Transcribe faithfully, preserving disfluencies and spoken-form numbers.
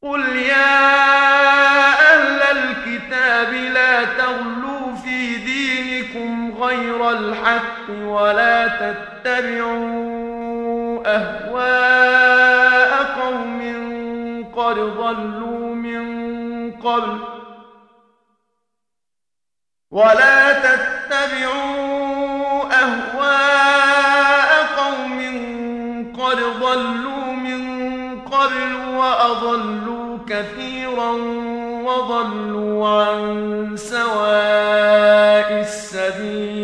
قل يا أهل الكتاب لا تغلوا في دينكم غير الحق ولا تتبعوا أهواء قوم قد ضلوا من قبل ولا تتبعوا أهواء قوم قد ضلوا من قبل وأضلوا كثيرا وضلوا عن سواء السبيل